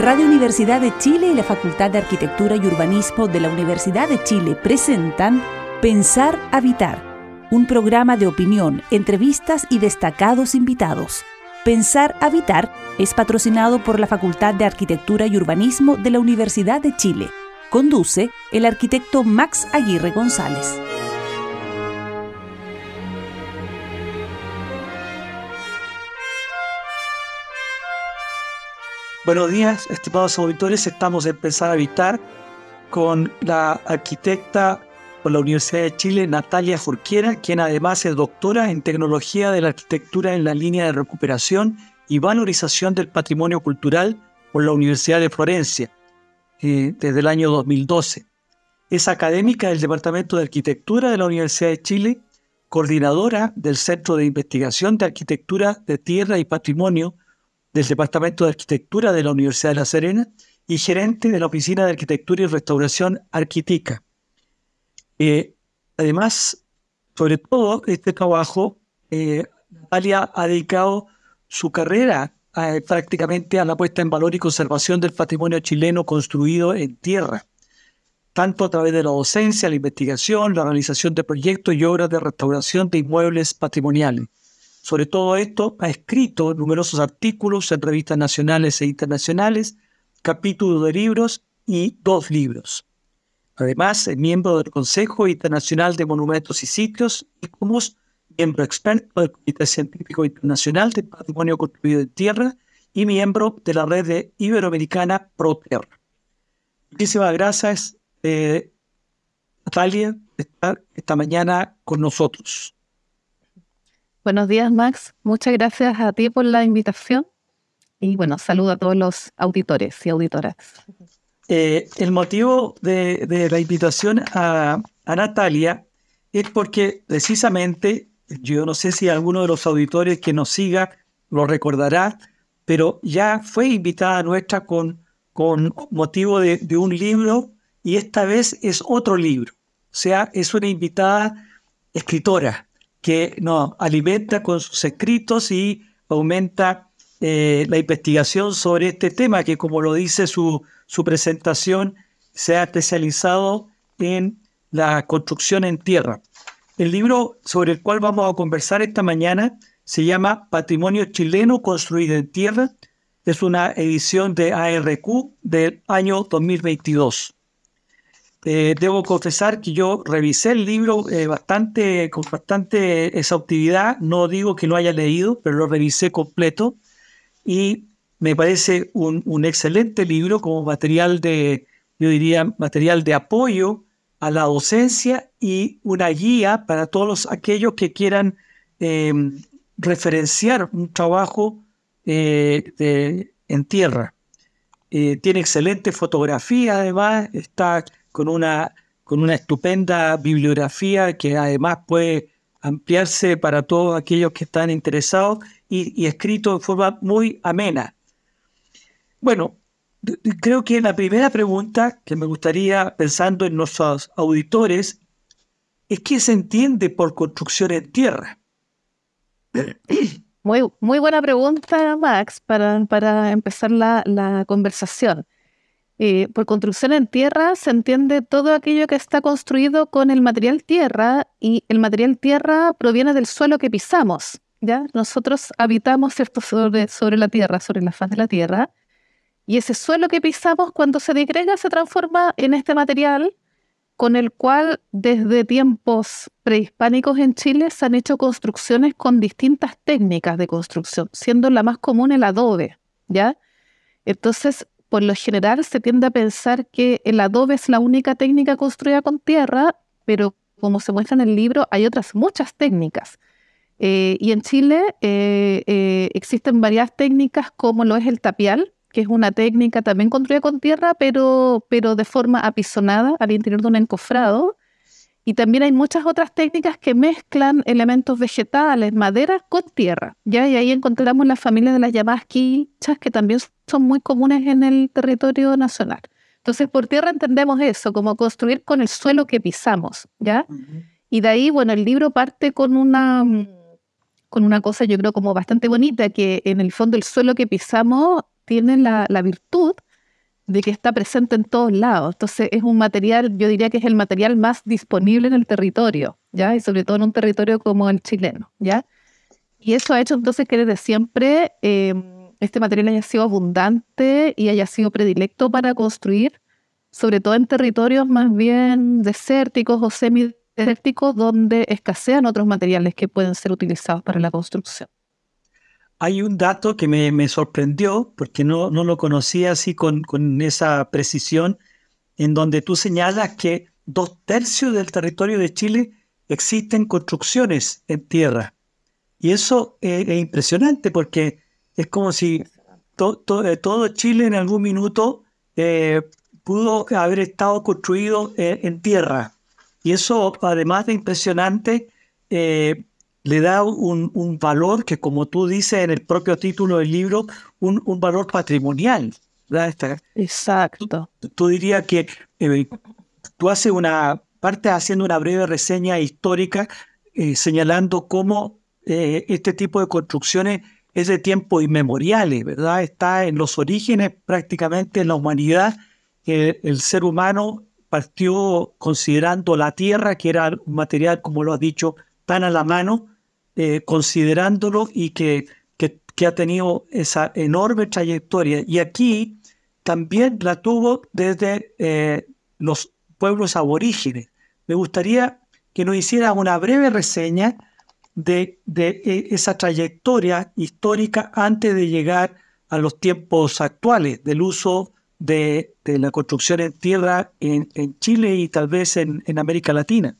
Radio Universidad de Chile y la Facultad de Arquitectura y Urbanismo de la Universidad de Chile presentan Pensar Habitar, un programa de opinión, entrevistas y destacados invitados. Pensar Habitar es patrocinado por la Facultad de Arquitectura y Urbanismo de la Universidad de Chile. Conduce el arquitecto Max Aguirre González. Buenos días, estimados auditores. Estamos en Pensar Habitar con la arquitecta por la Universidad de Chile, Natalia Jorquera, quien además es doctora en Tecnología de la Arquitectura en la línea de recuperación y valorización del patrimonio cultural por la Universidad de Florencia desde el año 2012. Es académica del Departamento de Arquitectura de la Universidad de Chile, coordinadora del Centro de Investigación de Arquitectura de Tierra y Patrimonio del Departamento de Arquitectura de la Universidad de La Serena y gerente de la Oficina de Arquitectura y Restauración Arquitica. Además, sobre todo este trabajo, Natalia ha dedicado su carrera prácticamente a la puesta en valor y conservación del patrimonio chileno construido en tierra, tanto a través de la docencia, la investigación, la realización de proyectos y obras de restauración de inmuebles patrimoniales. Sobre todo esto, ha escrito numerosos artículos en revistas nacionales e internacionales, capítulos de libros y 2 libros. Además, es miembro del Consejo Internacional de Monumentos y Sitios y como miembro experto del Comité Científico Internacional del Patrimonio Construido en Tierra y miembro de la red iberoamericana ProTerra. Muchísimas gracias, Natalia, por estar esta mañana con nosotros. Buenos días, Max. Muchas gracias a ti por la invitación. Y bueno, saludo a todos los auditores y auditoras. El motivo de la invitación a Natalia es porque precisamente, yo no sé si alguno de los auditores que nos siga lo recordará, pero ya fue invitada nuestra con motivo de un libro y esta vez es otro libro. O sea, es una invitada escritora que nos alimenta con sus escritos y aumenta la investigación sobre este tema que, como lo dice su presentación, se ha especializado en la construcción en tierra. El libro sobre el cual vamos a conversar esta mañana se llama Patrimonio Chileno Construido en Tierra. Es una edición de ARQ del año 2022. Debo confesar que yo revisé el libro con bastante exhaustividad. No digo que lo haya leído, pero lo revisé completo y me parece un excelente libro como material material de apoyo a la docencia y una guía para todos aquellos que quieran referenciar un trabajo en tierra. Tiene excelente fotografía, además está con una estupenda bibliografía que además puede ampliarse para todos aquellos que están interesados y escrito de forma muy amena. Bueno, creo que la primera pregunta que me gustaría, pensando en nuestros auditores, es ¿qué se entiende por construcción en tierra? Muy buena pregunta, Max, para empezar la conversación. Por construcción en tierra se entiende todo aquello que está construido con el material tierra, y el material tierra proviene del suelo que pisamos, ¿ya? Nosotros habitamos, ¿cierto?, sobre la tierra, sobre la faz de la tierra, y ese suelo que pisamos, cuando se degrega, se transforma en este material con el cual desde tiempos prehispánicos en Chile se han hecho construcciones con distintas técnicas de construcción, siendo la más común el adobe, ¿ya? Entonces, por lo general se tiende a pensar que el adobe es la única técnica construida con tierra, pero como se muestra en el libro, hay otras muchas técnicas. Y en Chile existen varias técnicas, como lo es el tapial, que es una técnica también construida con tierra, pero de forma apisonada al interior de un encofrado. Y también hay muchas otras técnicas que mezclan elementos vegetales, madera, con tierra, ¿ya? Y ahí encontramos la familia de las llamadas quinchas, que también son muy comunes en el territorio nacional. Entonces, por tierra entendemos eso, como construir con el suelo que pisamos, ¿ya? Uh-huh. Y de ahí, bueno, el libro parte con una cosa, yo creo, como bastante bonita, que en el fondo el suelo que pisamos tiene la virtud de que está presente en todos lados. Entonces es un material, yo diría que es el material más disponible en el territorio, ¿ya? Y sobre todo en un territorio como el chileno, ¿ya? Y eso ha hecho entonces que desde siempre este material haya sido abundante y haya sido predilecto para construir, sobre todo en territorios más bien desérticos o semidesérticos donde escasean otros materiales que pueden ser utilizados para la construcción. Hay un dato que me sorprendió, porque no lo conocía así con esa precisión, en donde tú señalas que 2/3 del territorio de Chile existen construcciones en tierra. Y eso es impresionante, porque es como si todo Chile en algún minuto pudo haber estado construido en tierra. Y eso, además de impresionante, le da un valor que, como tú dices en el propio título del libro, un valor patrimonial, ¿verdad? Exacto. Tú dirías que tú partes haciendo una breve reseña histórica señalando cómo este tipo de construcciones es de tiempos inmemoriales, ¿verdad? Está en los orígenes prácticamente en la humanidad. El ser humano partió considerando la tierra, que era un material, como lo has dicho, tan a la mano, considerándolo y que ha tenido esa enorme trayectoria. Y aquí también la tuvo desde los pueblos aborígenes. Me gustaría que nos hicieras una breve reseña de esa trayectoria histórica antes de llegar a los tiempos actuales del uso de la construcción en tierra en Chile y tal vez en América Latina.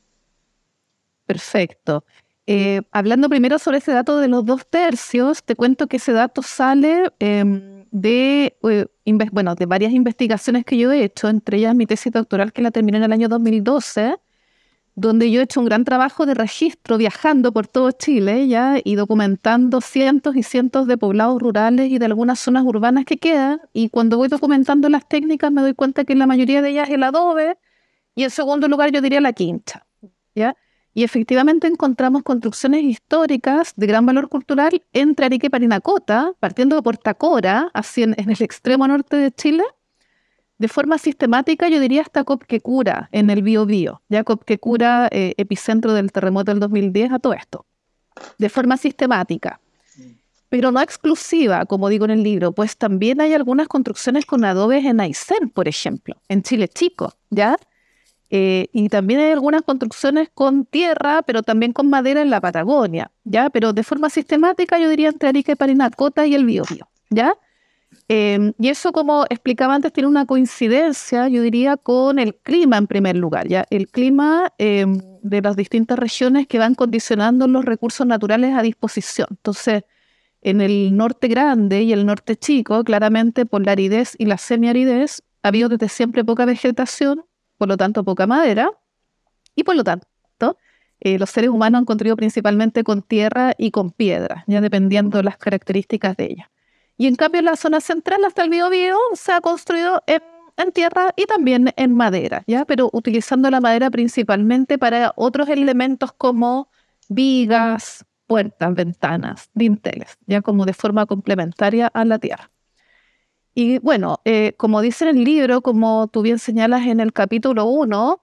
Perfecto. Hablando primero sobre ese dato de los 2/3, te cuento que ese dato sale de varias investigaciones que yo he hecho, entre ellas mi tesis doctoral que la terminé en el año 2012, donde yo he hecho un gran trabajo de registro viajando por todo Chile ya y documentando cientos y cientos de poblados rurales y de algunas zonas urbanas que quedan. Y cuando voy documentando las técnicas me doy cuenta que la mayoría de ellas es el adobe y en segundo lugar yo diría la quincha, ¿ya? Y efectivamente encontramos construcciones históricas de gran valor cultural entre Arica y Parinacota, partiendo de Puerto Cora, así en el extremo norte de Chile, de forma sistemática, yo diría hasta Copquecura, en el Biobío. Ya Copquecura, epicentro del terremoto del 2010, a todo esto. De forma sistemática. Pero no exclusiva, como digo en el libro, pues también hay algunas construcciones con adobes en Aysén, por ejemplo, en Chile Chico, ¿ya? Y también hay algunas construcciones con tierra, pero también con madera en la Patagonia, ¿ya? Pero de forma sistemática, yo diría entre Arica y Parinacota y el Biobío, ¿ya? Y eso, como explicaba antes, tiene una coincidencia, yo diría, con el clima en primer lugar, ¿ya? El clima de las distintas regiones que van condicionando los recursos naturales a disposición. Entonces, en el norte grande y el norte chico, claramente por la aridez y la semiaridez, ha habido desde siempre poca vegetación, por lo tanto poca madera, y por lo tanto los seres humanos han construido principalmente con tierra y con piedra, ya dependiendo de las características de ella. Y en cambio en la zona central hasta el Biobío se ha construido en tierra y también en madera, ¿ya? Pero utilizando la madera principalmente para otros elementos como vigas, puertas, ventanas, dinteles, ya como de forma complementaria a la tierra. Y bueno, como dice en el libro, como tú bien señalas en el capítulo 1,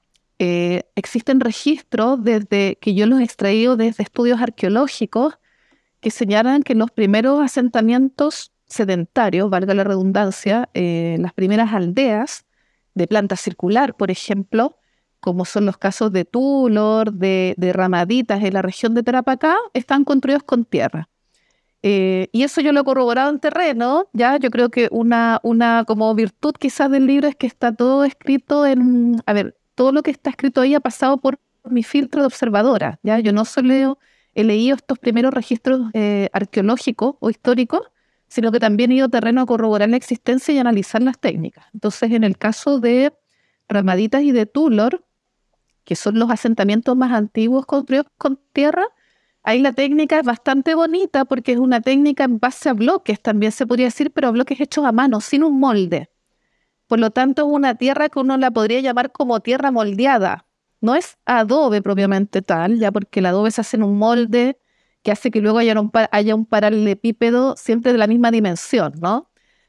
existen registros desde que yo los he extraído desde estudios arqueológicos que señalan que los primeros asentamientos sedentarios, valga la redundancia, las primeras aldeas de planta circular, por ejemplo, como son los casos de Tulor, de Ramaditas en la región de Tarapacá, están construidos con tierra. Y eso yo lo he corroborado en terreno, ¿ya? Yo creo que una como virtud quizás del libro es que está todo escrito todo lo que está escrito ahí ha pasado por mi filtro de observadora, ¿ya? Yo no solo he leído estos primeros registros arqueológicos o históricos, sino que también he ido a terreno a corroborar la existencia y analizar las técnicas. Entonces, en el caso de Ramaditas y de Tulor, que son los asentamientos más antiguos construidos con tierra, ahí la técnica es bastante bonita porque es una técnica en base a bloques, también se podría decir, pero bloques hechos a mano, sin un molde. Por lo tanto, es una tierra que uno la podría llamar como tierra moldeada. No es adobe propiamente tal, ya porque el adobe se hace en un molde que hace que luego haya un paralelepípedo siempre de la misma dimensión, ¿no?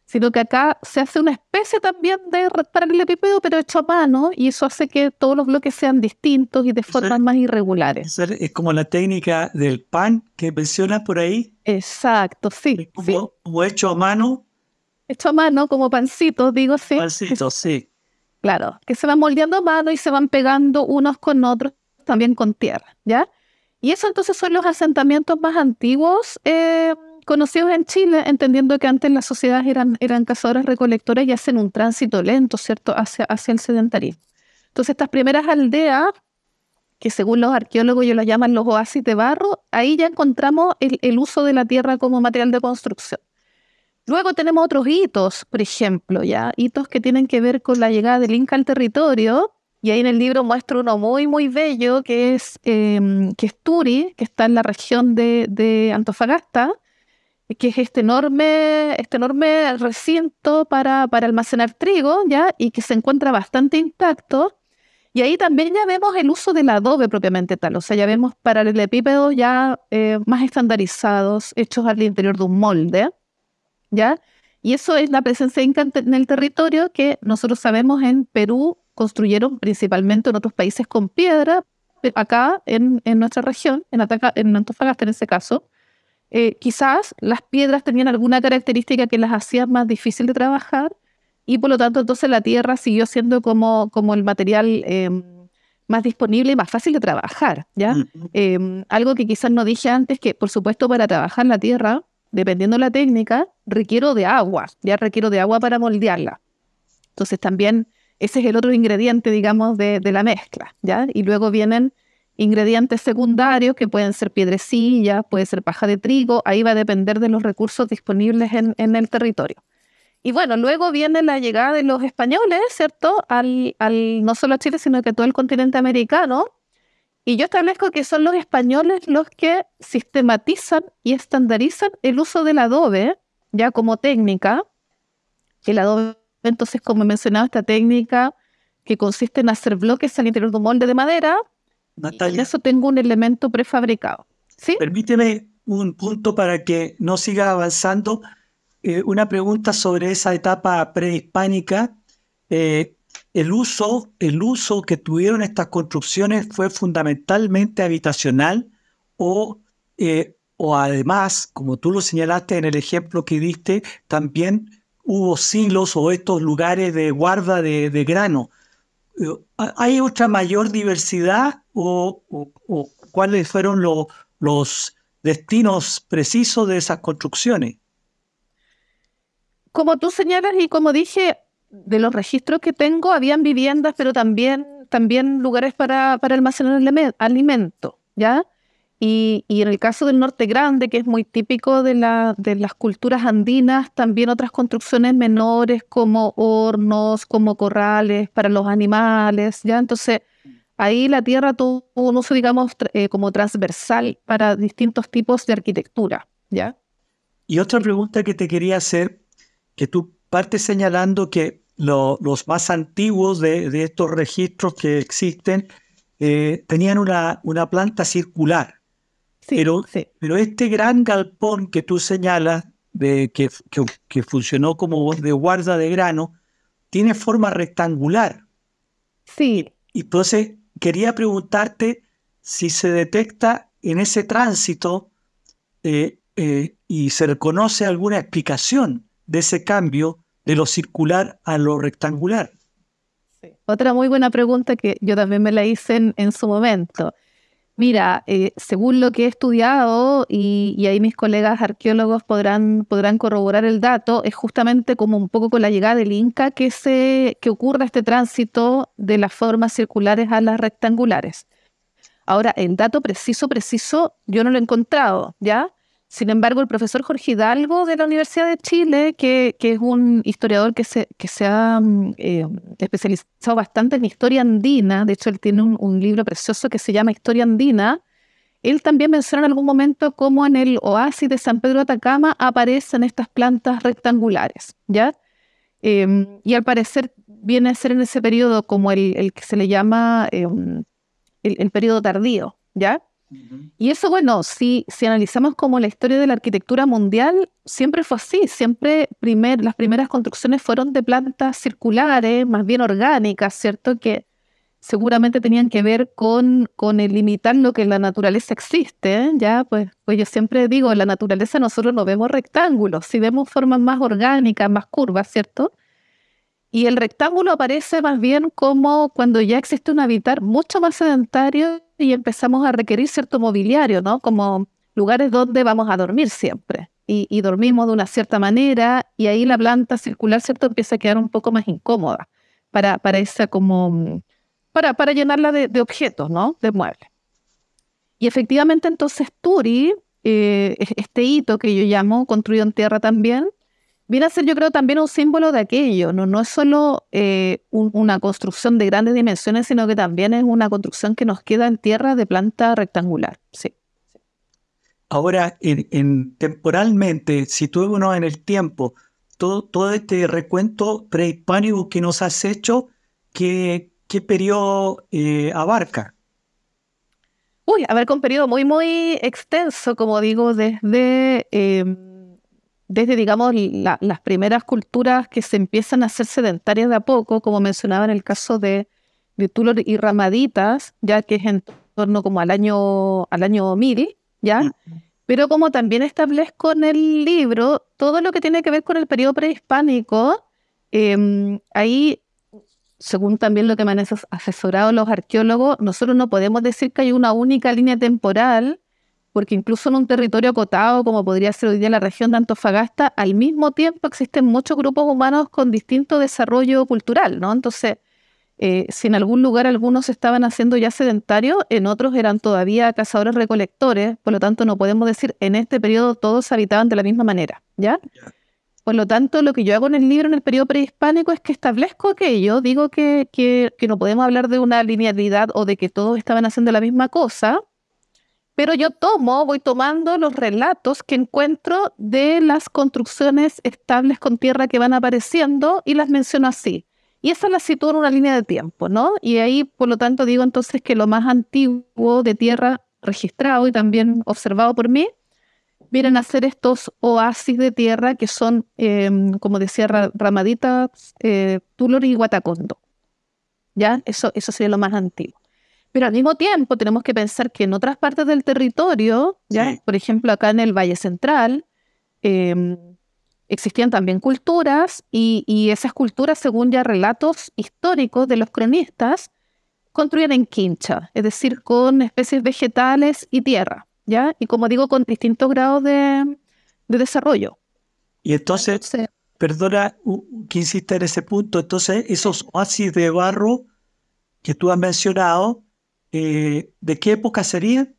sino que acá se hace una especie también de paralelepípedo, pero hecho a mano, y eso hace que todos los bloques sean distintos y de formas más irregulares. Es como la técnica del pan que mencionas por ahí. Exacto, sí, Es sí. como hecho a mano. Hecho a mano, como pancitos, digo, sí. Pancito, sí. Claro, que se van moldeando a mano y se van pegando unos con otros, también con tierra, ¿ya? Y eso entonces son los asentamientos más antiguos conocidos en Chile, entendiendo que antes las sociedades eran cazadoras recolectoras y hacen un tránsito lento, ¿cierto?, hacia el sedentarismo. Entonces estas primeras aldeas, que según los arqueólogos ellos las llaman los oasis de barro, ahí ya encontramos el uso de la tierra como material de construcción. Luego tenemos otros hitos, por ejemplo, ya hitos que tienen que ver con la llegada del Inca al territorio, y ahí en el libro muestro uno muy, muy bello, que es Turi, que está en la región de Antofagasta, que es este enorme recinto para almacenar trigo, ¿ya? Y que se encuentra bastante intacto. Y ahí también ya vemos el uso del adobe propiamente tal, o sea, ya vemos paralelepípedos ya más estandarizados, hechos al interior de un molde, ¿ya? Y eso es la presencia inca en el territorio, que nosotros sabemos en Perú construyeron principalmente, en otros países con piedra, acá en nuestra región, en Antofagasta en ese caso, quizás las piedras tenían alguna característica que las hacía más difícil de trabajar, y por lo tanto entonces la tierra siguió siendo como el material más disponible y más fácil de trabajar, ¿ya? Algo que quizás no dije antes, que por supuesto para trabajar la tierra, dependiendo de la técnica, requiero de agua para moldearla. Entonces también ese es el otro ingrediente, digamos, de la mezcla, ¿ya? Y luego vienen ingredientes secundarios que pueden ser piedrecilla, puede ser paja de trigo, ahí va a depender de los recursos disponibles en el territorio. Y bueno, luego viene la llegada de los españoles, ¿cierto? No solo a Chile, sino que a todo el continente americano. Y yo establezco que son los españoles los que sistematizan y estandarizan el uso del adobe, ya como técnica. El adobe, entonces, como he mencionado, esta técnica que consiste en hacer bloques al interior de un molde de madera, Natalia, y en eso tengo un elemento prefabricado. ¿Sí? permíteme un punto para que no siga avanzando. Una pregunta sobre esa etapa prehispánica. El uso que tuvieron estas construcciones fue fundamentalmente habitacional o además, como tú lo señalaste en el ejemplo que diste, también hubo silos o estos lugares de guarda de grano. ¿Hay otra mayor diversidad o cuáles fueron los destinos precisos de esas construcciones? Como tú señalas y como dije, de los registros que tengo, habían viviendas, pero también lugares para almacenar alimento, ¿ya? Y en el caso del Norte Grande, que es muy típico de las culturas andinas, también otras construcciones menores como hornos, como corrales para los animales, ¿ya? Entonces, ahí la tierra tuvo un uso, digamos, como transversal para distintos tipos de arquitectura, ¿ya? Y otra pregunta que te quería hacer, que tú partes señalando que los más antiguos de estos registros que existen tenían una planta circular. Sí, sí. Pero este gran galpón que tú señalas, que funcionó como de guarda de grano, tiene forma rectangular. Sí. Y entonces quería preguntarte si se detecta en ese tránsito y se reconoce alguna explicación de ese cambio de lo circular a lo rectangular. Sí. Otra muy buena pregunta que yo también me la hice en su momento. Mira, según lo que he estudiado, y ahí mis colegas arqueólogos podrán corroborar el dato, es justamente como un poco con la llegada del Inca que ocurre este tránsito de las formas circulares a las rectangulares. Ahora, el dato preciso, yo no lo he encontrado, ¿ya? Sin embargo, el profesor Jorge Hidalgo de la Universidad de Chile, que es un historiador que se ha especializado bastante en historia andina, de hecho él tiene un libro precioso que se llama Historia Andina, él también menciona en algún momento cómo en el oasis de San Pedro de Atacama aparecen estas plantas rectangulares, ¿ya? Y al parecer viene a ser en ese periodo como el que se le llama el periodo tardío, ¿ya? Y eso, bueno, si analizamos como la historia de la arquitectura mundial, siempre fue así. Siempre las primeras construcciones fueron de plantas circulares, más bien orgánicas, ¿cierto? Que seguramente tenían que ver con el limitar lo que en la naturaleza existe, ¿eh? Ya, pues yo siempre digo, en la naturaleza nosotros no vemos rectángulos, si vemos formas más orgánicas, más curvas, ¿cierto? Y el rectángulo aparece más bien como cuando ya existe un hábitat mucho más sedentario y empezamos a requerir cierto mobiliario, ¿no? Como lugares donde vamos a dormir siempre. Y dormimos de una cierta manera y ahí la planta circular, ¿cierto? Empieza a quedar un poco más incómoda para esa como... para llenarla de objetos, ¿no? De muebles. Y efectivamente entonces Turi, este hito que yo llamo construido en tierra también, viene a ser, yo creo, también un símbolo de aquello. No es solo una construcción de grandes dimensiones, sino que también es una construcción que nos queda en tierra de planta rectangular. Sí. Ahora, temporalmente, situémonos en el tiempo, todo este recuento prehispánico que nos has hecho, ¿qué periodo abarca? Uy, abarca un periodo muy, muy extenso, como digo, desde digamos, las primeras culturas que se empiezan a hacer sedentarias de a poco, como mencionaba en el caso de Tulor y Ramaditas, ya que es en torno como al año 1000, ¿ya? Pero como también establezco en el libro, todo lo que tiene que ver con el periodo prehispánico, ahí, según también lo que me han asesorado los arqueólogos, nosotros no podemos decir que hay una única línea temporal, porque incluso en un territorio acotado, como podría ser hoy día la región de Antofagasta, al mismo tiempo existen muchos grupos humanos con distinto desarrollo cultural, ¿no? Entonces, si en algún lugar algunos estaban haciendo ya sedentarios, en otros eran todavía cazadores-recolectores, por lo tanto no podemos decir en este periodo todos habitaban de la misma manera, ¿ya? Por lo tanto, lo que yo hago en el libro en el periodo prehispánico es que establezco aquello, digo que no podemos hablar de una linealidad o de que todos estaban haciendo la misma cosa, pero yo voy tomando los relatos que encuentro de las construcciones estables con tierra que van apareciendo y las menciono así. Y esa la sitúo en una línea de tiempo, ¿no? Y ahí, por lo tanto, digo entonces que lo más antiguo de tierra registrado y también observado por mí, vienen a ser estos oasis de tierra que son, como decía Ramaditas, Tulor y Guatacondo. ¿Ya? Eso sería lo más antiguo. Pero al mismo tiempo tenemos que pensar que en otras partes del territorio, ¿ya? Sí. Por ejemplo, acá en el Valle Central, existían también culturas y esas culturas, según ya relatos históricos de los cronistas, construían en quincha, es decir, con especies vegetales y tierra, ¿ya? Y como digo, con distintos grados de desarrollo. Y entonces, perdona que insista en ese punto, entonces esos oasis de barro que tú has mencionado, ¿de qué época serían?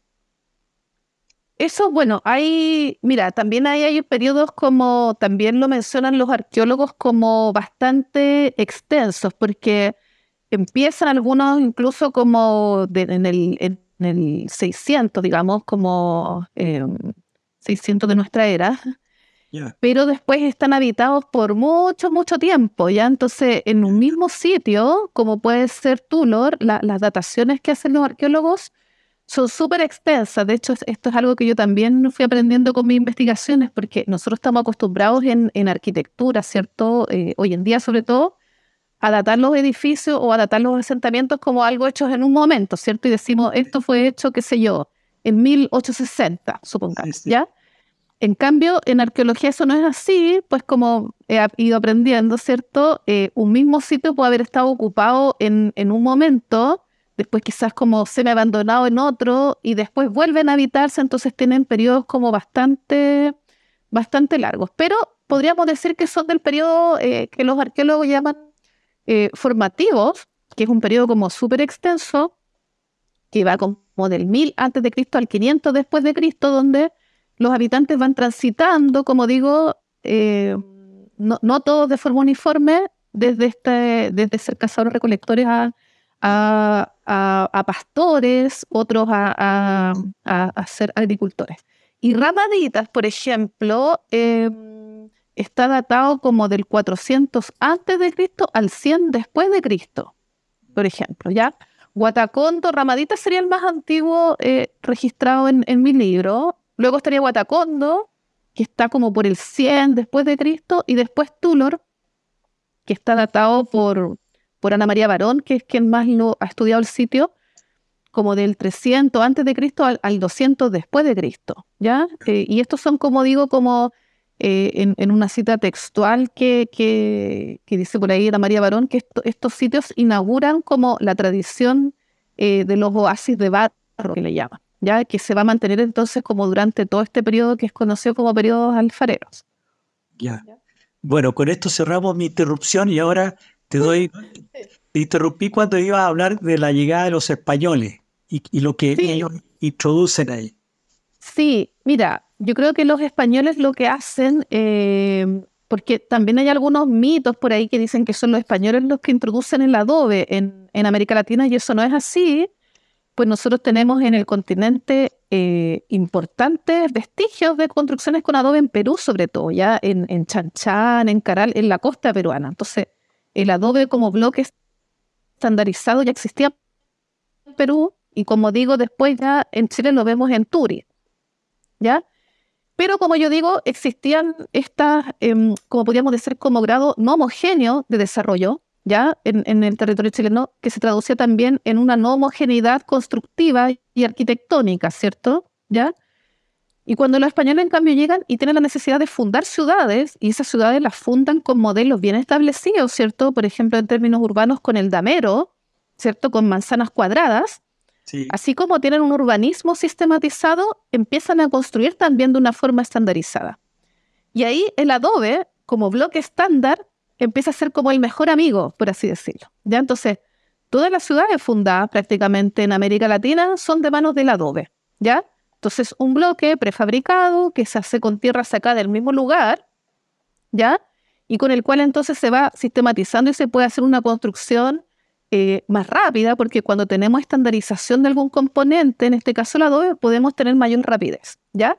Eso, bueno, mira, también hay periodos como, también lo mencionan los arqueólogos como bastante extensos, porque empiezan algunos incluso como en el 600, digamos, como 600 de nuestra era, Yeah. pero después están habitados por mucho, mucho tiempo, ¿ya? Entonces, en un mismo sitio, como puede ser Tulor, las dataciones que hacen los arqueólogos son súper extensas. De hecho, esto es algo que yo también fui aprendiendo con mis investigaciones, porque nosotros estamos acostumbrados en arquitectura, ¿cierto? Hoy en día, sobre todo, a datar los edificios o a datar los asentamientos como algo hecho en un momento, ¿cierto? Y decimos, esto fue hecho, qué sé yo, en 1860, supongamos, Sí. ¿ya? En cambio, en arqueología eso no es así, pues como he ido aprendiendo, ¿cierto? Un mismo sitio puede haber estado ocupado en un momento, después quizás como semi-abandonado en otro, y después vuelven a habitarse, entonces tienen periodos como bastante largos. Pero podríamos decir que son del periodo que los arqueólogos llaman formativos, que es un periodo como súper extenso, que va como del 1000 antes de Cristo al 500 después de Cristo, donde los habitantes van transitando, como digo, no todos de forma uniforme, desde ser cazadores-recolectores a pastores, otros a ser agricultores. Y Ramaditas, por ejemplo, está datado como del 400 antes de Cristo al 100 después de Cristo, por ejemplo, ¿ya? Guatacondo, Ramadita sería el más antiguo registrado en mi libro. Luego estaría Guatacondo, que está como por el 100 después de Cristo, y después Tulor, que está datado por Ana María Barón, que es quien más lo ha estudiado el sitio, como del 300 antes de Cristo al 200 después de Cristo, ¿ya? Y estos son, como digo, como en una cita textual que dice por ahí Ana María Barón, que estos sitios inauguran como la tradición de los oasis de barro, que le llaman, ¿ya? Que se va a mantener entonces como durante todo este periodo que es conocido como periodos alfareros. Ya. Bueno, con esto cerramos mi interrupción y ahora te interrumpí cuando ibas a hablar de la llegada de los españoles y lo que Sí, ellos introducen ahí. sí, mira, yo creo que los españoles lo que hacen, porque también hay algunos mitos por ahí que dicen que son los españoles los que introducen el adobe en América Latina, y eso no es así. Pues nosotros tenemos en el continente importantes vestigios de construcciones con adobe en Perú, sobre todo, ya en Chanchán, en Caral, en la costa peruana. Entonces, el adobe como bloque estandarizado ya existía en Perú, y como digo, después ya en Chile lo vemos en Turi, ¿ya? Pero como yo digo, existían estas, como podríamos decir, como grado no homogéneo de desarrollo, ¿ya? En el territorio chileno, que se traducía también en una no homogeneidad constructiva y arquitectónica, ¿cierto? ¿Ya? Y cuando los españoles, en cambio, llegan y tienen la necesidad de fundar ciudades, y esas ciudades las fundan con modelos bien establecidos, ¿cierto? Por ejemplo, en términos urbanos, con el damero, ¿cierto? Con manzanas cuadradas. Sí. Así como tienen un urbanismo sistematizado, empiezan a construir también de una forma estandarizada. Y ahí el adobe, como bloque estándar, empieza a ser como el mejor amigo, por así decirlo. ¿Ya? Entonces, todas las ciudades fundadas prácticamente en América Latina son de manos del adobe, ¿ya? Entonces, un bloque prefabricado que se hace con tierra sacada del mismo lugar, ¿ya? Y con el cual entonces se va sistematizando y se puede hacer una construcción más rápida, porque cuando tenemos estandarización de algún componente, en este caso el adobe, podemos tener mayor rapidez, ¿ya?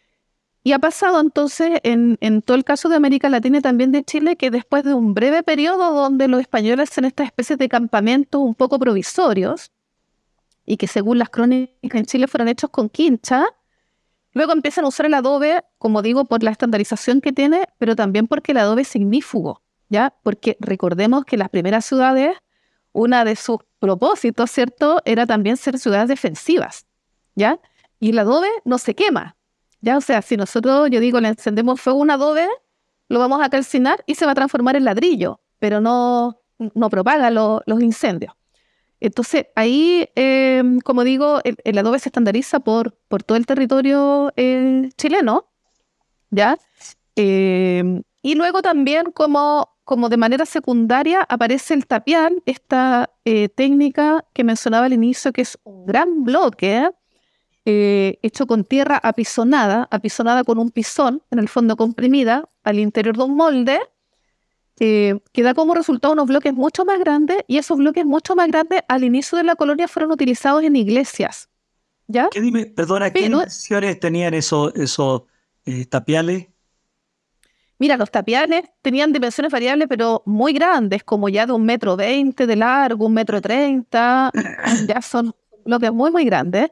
Y ha pasado entonces en todo el caso de América Latina y también de Chile, que después de un breve periodo donde los españoles hacen estas especies de campamentos un poco provisorios, y que según las crónicas en Chile fueron hechos con quincha, luego empiezan a usar el adobe, como digo, por la estandarización que tiene, pero también porque el adobe es ignífugo, ¿ya? Porque recordemos que las primeras ciudades, una de sus propósitos, ¿cierto?, era también ser ciudades defensivas, ¿ya? Y el adobe no se quema, ¿ya? O sea, si nosotros, yo digo, le encendemos fuego a un adobe, lo vamos a calcinar y se va a transformar en ladrillo, pero no propaga los incendios. Entonces, ahí, como digo, el adobe se estandariza por todo el territorio chileno, ¿ya? Y luego también, como de manera secundaria, aparece el tapial, esta técnica que mencionaba al inicio, que es un gran bloque hecho con tierra apisonada con un pisón, en el fondo comprimida, al interior de un molde, que da como resultado unos bloques mucho más grandes, y esos bloques mucho más grandes al inicio de la colonia fueron utilizados en iglesias, ¿ya? Perdona, ¿qué Pero, dimensiones tenían esos tapiales? mira, los tapiales tenían dimensiones variables, pero muy grandes, como ya de 1,20 m de largo, 1,30 m, ya son bloques muy, muy grandes.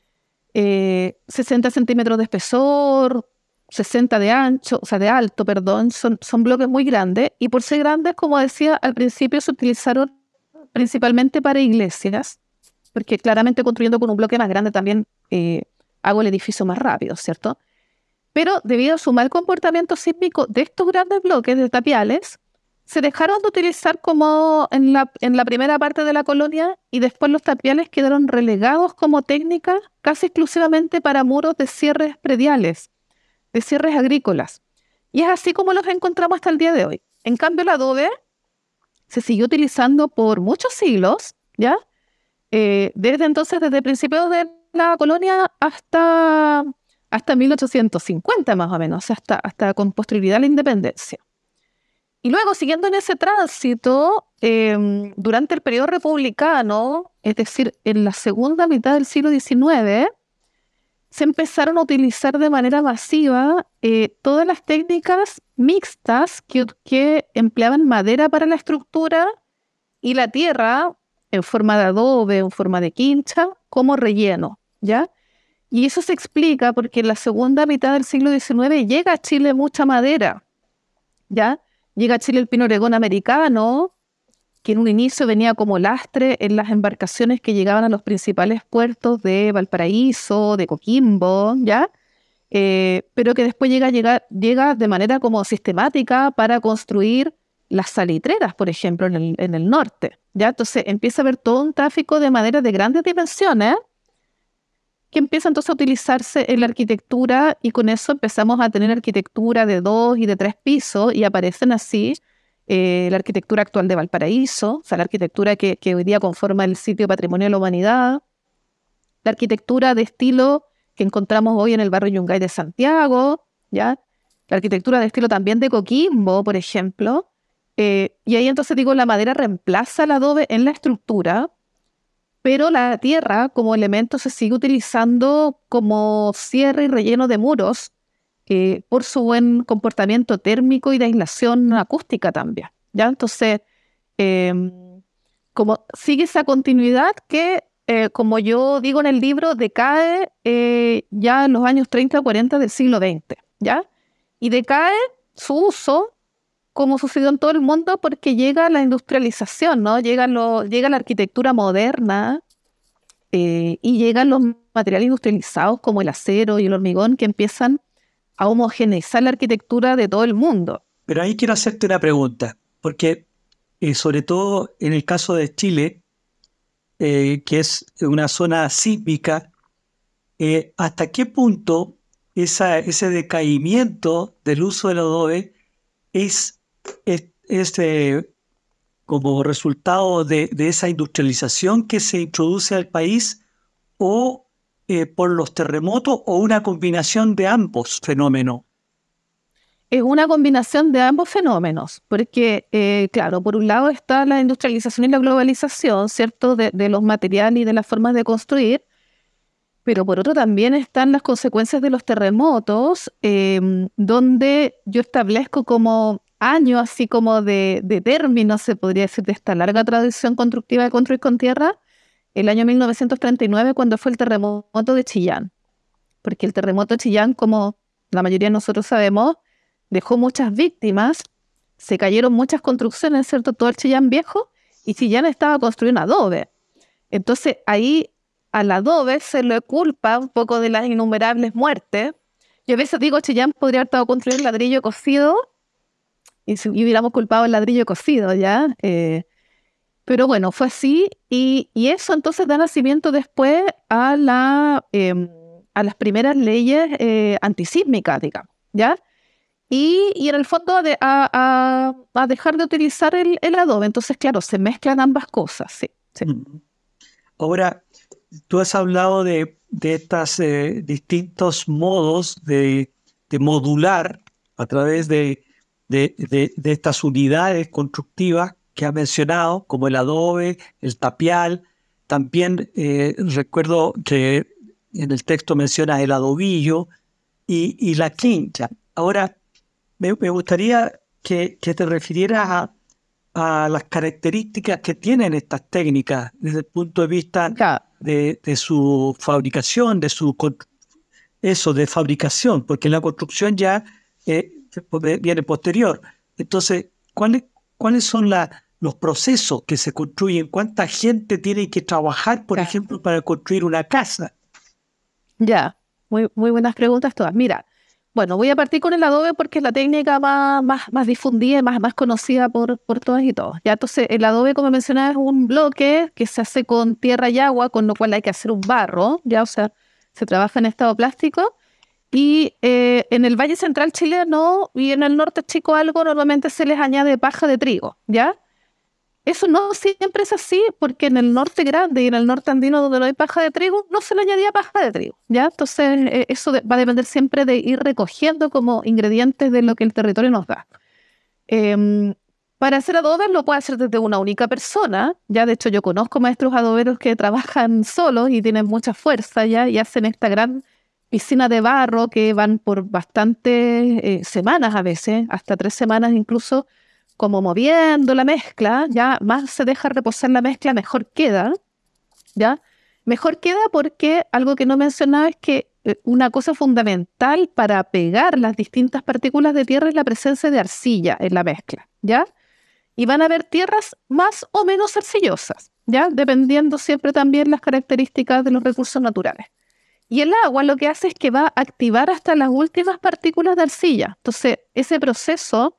60 centímetros de espesor, 60 de ancho, o sea, de alto, perdón, son bloques muy grandes, y por ser grandes, como decía, al principio se utilizaron principalmente para iglesias, porque claramente construyendo con un bloque más grande también hago el edificio más rápido, ¿cierto? Pero debido a su mal comportamiento sísmico de estos grandes bloques de tapiales, se dejaron de utilizar como en la primera parte de la colonia, y después los tapiales quedaron relegados como técnica casi exclusivamente para muros de cierres prediales, de cierres agrícolas. Y es así como los encontramos hasta el día de hoy. En cambio, el adobe se siguió utilizando por muchos siglos, ¿ya? Desde entonces, desde principios de la colonia hasta 1850 más o menos, hasta con posterioridad a la independencia. Y luego, siguiendo en ese tránsito, durante el periodo republicano, es decir, en la segunda mitad del siglo XIX, se empezaron a utilizar de manera masiva todas las técnicas mixtas que empleaban madera para la estructura y la tierra en forma de adobe, en forma de quincha, como relleno, ¿ya? Y eso se explica porque en la segunda mitad del siglo XIX llega a Chile mucha madera, ¿ya? Llega a Chile el pino oregón americano, que en un inicio venía como lastre en las embarcaciones que llegaban a los principales puertos de Valparaíso, de Coquimbo, ¿ya? Pero que después llega de manera como sistemática para construir las salitreras, por ejemplo, en el norte, ¿ya? Entonces empieza a haber todo un tráfico de madera de grandes dimensiones que empieza entonces a utilizarse en la arquitectura, y con eso empezamos a tener arquitectura de 2 y de 3 pisos, y aparecen así la arquitectura actual de Valparaíso, o sea, la arquitectura que hoy día conforma el sitio Patrimonio de la Humanidad, la arquitectura de estilo que encontramos hoy en el barrio Yungay de Santiago, ¿ya? La arquitectura de estilo también de Coquimbo, por ejemplo, y ahí entonces digo, la madera reemplaza el adobe en la estructura, pero la tierra como elemento se sigue utilizando como cierre y relleno de muros, por su buen comportamiento térmico y de aislación acústica también, ¿ya? Entonces, como sigue esa continuidad que, como yo digo en el libro, decae ya en los años 30 o 40 del siglo XX, ¿ya? Y decae su uso, como sucedió en todo el mundo, porque llega la industrialización, ¿no? Llega la arquitectura moderna, y llegan los materiales industrializados como el acero y el hormigón, que empiezan a homogeneizar la arquitectura de todo el mundo. Pero ahí quiero hacerte una pregunta, porque sobre todo en el caso de Chile, que es una zona sísmica, ¿hasta qué punto ese decaimiento del uso del adobe es como resultado de esa industrialización que se introduce al país, o por los terremotos, o una combinación de ambos fenómenos? Es una combinación de ambos fenómenos, porque, claro, por un lado está la industrialización y la globalización, ¿cierto?, de los materiales y de las formas de construir, pero por otro también están las consecuencias de los terremotos, donde yo establezco como años, así como de términos, se podría decir, de esta larga tradición constructiva de construir con tierra, el año 1939, cuando fue el terremoto de Chillán. Porque el terremoto de Chillán, como la mayoría de nosotros sabemos, dejó muchas víctimas, se cayeron muchas construcciones, ¿cierto? Todo el Chillán viejo, y Chillán estaba construido en adobe. Entonces ahí al adobe se le culpa un poco de las innumerables muertes. Yo a veces digo, Chillán podría haber estado construido en ladrillo cocido, y si hubiéramos culpado el ladrillo cocido, ¿ya? Pero bueno, fue así, y eso entonces da nacimiento después a las primeras leyes antisísmicas, digamos, ¿ya? Y en el fondo a dejar de utilizar el adobe. Entonces, claro, se mezclan ambas cosas, sí. Ahora, tú has hablado de estos distintos modos de modular a través de estas unidades constructivas que has mencionado, como el adobe, el tapial. También recuerdo que en el texto mencionas el adobillo y la quincha. Ahora, me gustaría que te refirieras a las características que tienen estas técnicas desde el punto de vista de su fabricación, de fabricación, porque la construcción ya viene posterior. Entonces, ¿cuáles son los procesos que se construyen? ¿Cuánta gente tiene que trabajar, por ejemplo, para construir una casa? Ya, muy buenas preguntas todas. Mira, bueno, voy a partir con el adobe porque es la técnica más difundida y más conocida por todas y todos. Ya, entonces, el adobe, como mencionaba, es un bloque que se hace con tierra y agua, con lo cual hay que hacer un barro, ya, o sea, se trabaja en estado plástico. Y en el Valle Central chileno y en el norte chico algo, normalmente se les añade paja de trigo, ¿ya? Eso no siempre es así, porque en el norte grande y en el norte andino, donde no hay paja de trigo, no se le añadía paja de trigo, ¿ya? Entonces, eso va a depender siempre de ir recogiendo como ingredientes de lo que el territorio nos da. Para hacer adobes lo puede hacer desde una única persona, ¿ya? De hecho, yo conozco maestros adoberos que trabajan solos y tienen mucha fuerza, ¿ya? Y hacen esta gran piscina de barro que van por bastantes semanas a veces, hasta 3 semanas incluso, como moviendo la mezcla, ya más se deja reposar la mezcla, mejor queda, ¿ya? Mejor queda porque algo que no mencionaba es que una cosa fundamental para pegar las distintas partículas de tierra es la presencia de arcilla en la mezcla, ¿ya? Y van a haber tierras más o menos arcillosas, ¿ya? Dependiendo siempre también las características de los recursos naturales. Y el agua lo que hace es que va a activar hasta las últimas partículas de arcilla. Entonces, ese proceso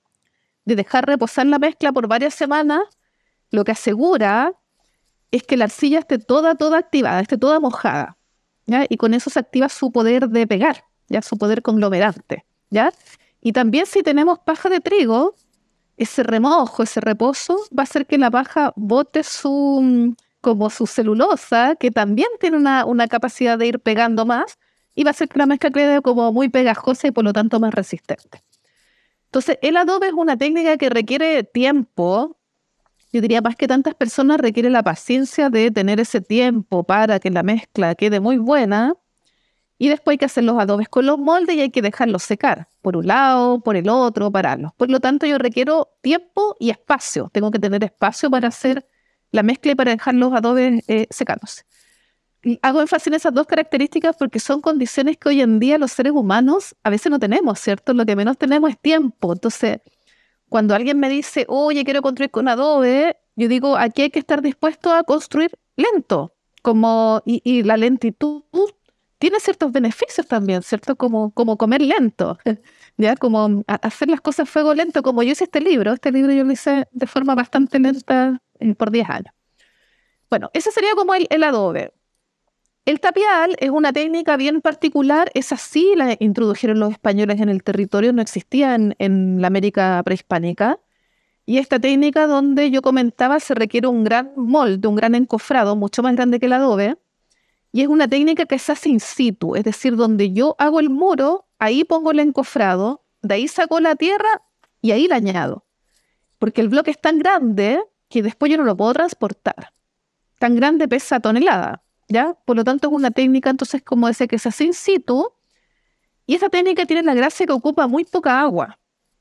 de dejar reposar la mezcla por varias semanas, lo que asegura es que la arcilla esté toda activada, esté toda mojada, ¿ya? Y con eso se activa su poder de pegar, ¿ya? Su poder conglomerante, ¿ya? Y también si tenemos paja de trigo, ese remojo, ese reposo, va a hacer que la paja bote como su celulosa, que también tiene una capacidad de ir pegando más, y va a hacer que la mezcla quede como muy pegajosa y por lo tanto más resistente. Entonces, el adobe es una técnica que requiere tiempo. Yo diría, más que tantas personas, requiere la paciencia de tener ese tiempo para que la mezcla quede muy buena. Y después hay que hacer los adobes con los moldes y hay que dejarlos secar, por un lado, por el otro, pararlos. Por lo tanto, yo requiero tiempo y espacio. Tengo que tener espacio para hacer la mezcla y para dejar los adobes secándose. Y hago énfasis en esas dos características porque son condiciones que hoy en día los seres humanos a veces no tenemos, ¿cierto? Lo que menos tenemos es tiempo. Entonces, cuando alguien me dice, oye, quiero construir con adobe, yo digo, aquí hay que estar dispuesto a construir lento. Y la lentitud tiene ciertos beneficios también, ¿cierto? Como comer lento, ¿ya? Como hacer las cosas a fuego lento, como yo hice este libro. Este libro yo lo hice de forma bastante lenta por 10 años. Bueno, ese sería como el adobe. El tapial es una técnica bien particular, esa sí la introdujeron los españoles en el territorio, no existía en la América prehispánica. Y esta técnica donde yo comentaba se requiere un gran molde, un gran encofrado, mucho más grande que el adobe. Y es una técnica que se hace in situ, es decir, donde yo hago el muro, ahí pongo el encofrado, de ahí saco la tierra y ahí la añado. Porque el bloque es tan grande que después yo no lo puedo transportar. Tan grande pesa tonelada, ¿ya? Por lo tanto es una técnica, entonces, como decía, que se hace in situ. Y esta técnica tiene la gracia que ocupa muy poca agua,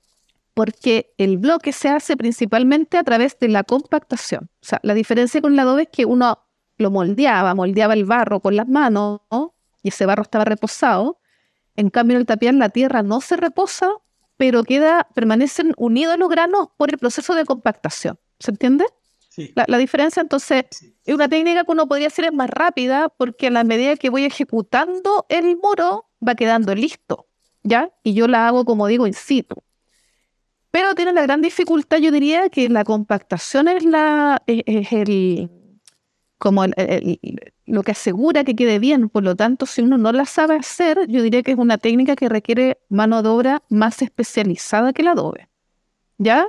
porque el bloque se hace principalmente a través de la compactación. O sea, la diferencia con el adobe es que uno lo moldeaba el barro con las manos, ¿no? Y ese barro estaba reposado. En cambio, en el tapial la tierra no se reposa, pero permanecen unidos los granos por el proceso de compactación. ¿Se entiende? Sí. La diferencia, entonces, Sí. es una técnica que uno podría decir es más rápida, porque a la medida que voy ejecutando el muro, va quedando listo, ¿ya? Y yo la hago, como digo, in situ. Pero tiene la gran dificultad, yo diría, que la compactación es lo que asegura que quede bien. Por lo tanto, si uno no la sabe hacer, yo diría que es una técnica que requiere mano de obra más especializada que el adobe, ¿ya?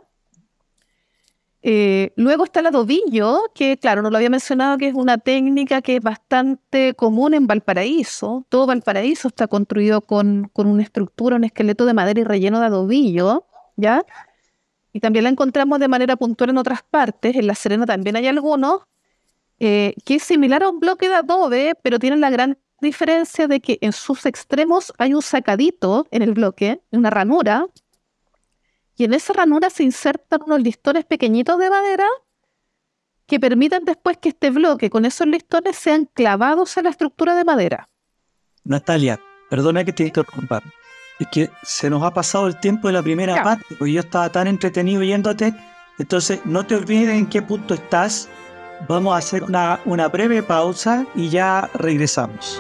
Luego está el adobillo, que claro, no lo había mencionado, que es una técnica que es bastante común en Valparaíso. Todo Valparaíso está construido con una estructura, un esqueleto de madera y relleno de adobillo, ¿ya? Y también la encontramos de manera puntual en otras partes. En La Serena también hay algunos, que es similar a un bloque de adobe, pero tiene la gran diferencia de que en sus extremos hay un sacadito en el bloque, una ranura, y en esa ranura se insertan unos listones pequeñitos de madera que permiten después que este bloque con esos listones sean clavados en la estructura de madera. Natalia, perdona que te interrumpa. Es que se nos ha pasado el tiempo de la primera Ya. parte, porque yo estaba tan entretenido oyéndote. Entonces, no te olvides en qué punto estás. Vamos a hacer una breve pausa y ya regresamos.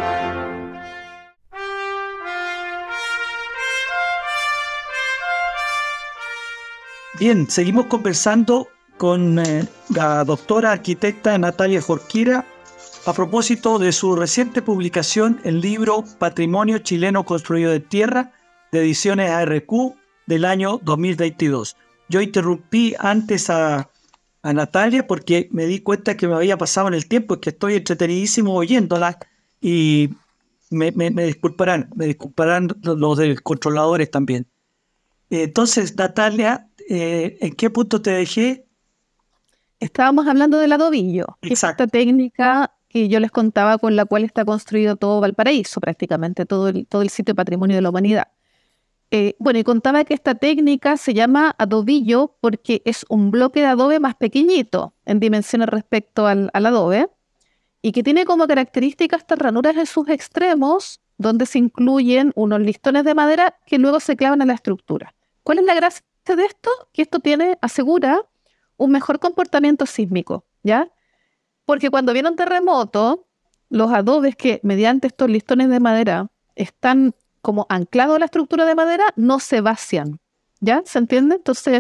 Bien, seguimos conversando con la doctora arquitecta Natalia Jorquera a propósito de su reciente publicación, el libro Patrimonio Chileno Construido de Tierra, de Ediciones ARQ, del año 2022. Yo interrumpí antes a Natalia porque me di cuenta que me había pasado en el tiempo, que estoy entretenidísimo oyéndola y me disculparán los de controladores también. Entonces, Natalia, ¿en qué punto te dejé? Estábamos hablando del adobillo, que es Exacto. esta técnica que yo les contaba con la cual está construido todo Valparaíso, prácticamente todo el sitio patrimonio de la humanidad. Bueno, y contaba que esta técnica se llama adobillo porque es un bloque de adobe más pequeñito en dimensiones respecto al adobe y que tiene como característica estas ranuras en sus extremos donde se incluyen unos listones de madera que luego se clavan en la estructura. ¿Cuál es la gracia de esto? Que esto asegura un mejor comportamiento sísmico, ¿ya? Porque cuando viene un terremoto, los adobes que mediante estos listones de madera están como anclados a la estructura de madera, no se vacian, ¿ya? ¿Se entiende? Entonces,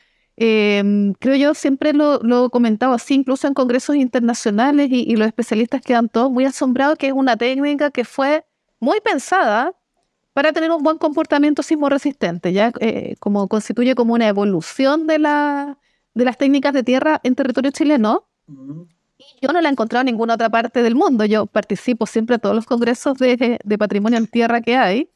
creo yo, siempre lo he comentado así, incluso en congresos internacionales y los especialistas quedan todos muy asombrados que es una técnica que fue muy pensada para tener un buen comportamiento sismo resistente, ¿ya? Como constituye como una evolución de las técnicas de tierra en territorio chileno. Y yo no la he encontrado en ninguna otra parte del mundo. Yo participo siempre en todos los congresos de patrimonio en tierra que hay,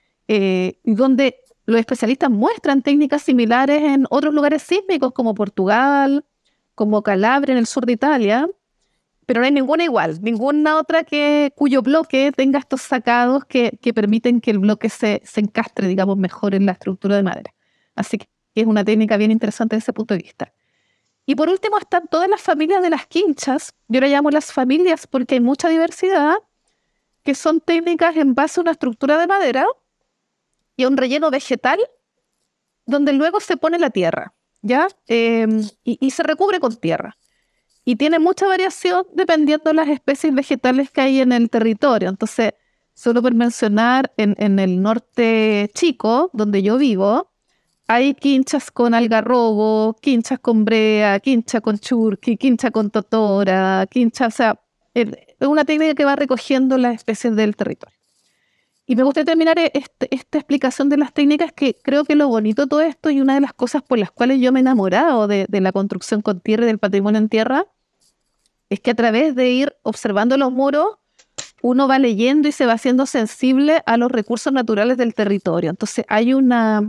donde los especialistas muestran técnicas similares en otros lugares sísmicos como Portugal, como Calabria en el sur de Italia, pero no hay ninguna igual, ninguna otra cuyo bloque tenga estos sacados que permiten que el bloque se encastre, digamos, mejor en la estructura de madera. Así que es una técnica bien interesante desde ese punto de vista. Y por último están todas las familias de las quinchas. Yo le llamo las familias porque hay mucha diversidad, que son técnicas en base a una estructura de madera y a un relleno vegetal donde luego se pone la tierra, ¿ya? Y se recubre con tierra. Y tiene mucha variación dependiendo de las especies vegetales que hay en el territorio. Entonces, solo por mencionar, en el norte chico, donde yo vivo, hay quinchas con algarrobo, quinchas con brea, quincha con churqui, quincha con totora, quincha, o sea, es una técnica que va recogiendo las especies del territorio. Y me gustaría terminar esta explicación de las técnicas, que creo que lo bonito de todo esto y una de las cosas por las cuales yo me he enamorado de la construcción con tierra y del patrimonio en tierra, es que a través de ir observando los muros, uno va leyendo y se va haciendo sensible a los recursos naturales del territorio. Entonces hay una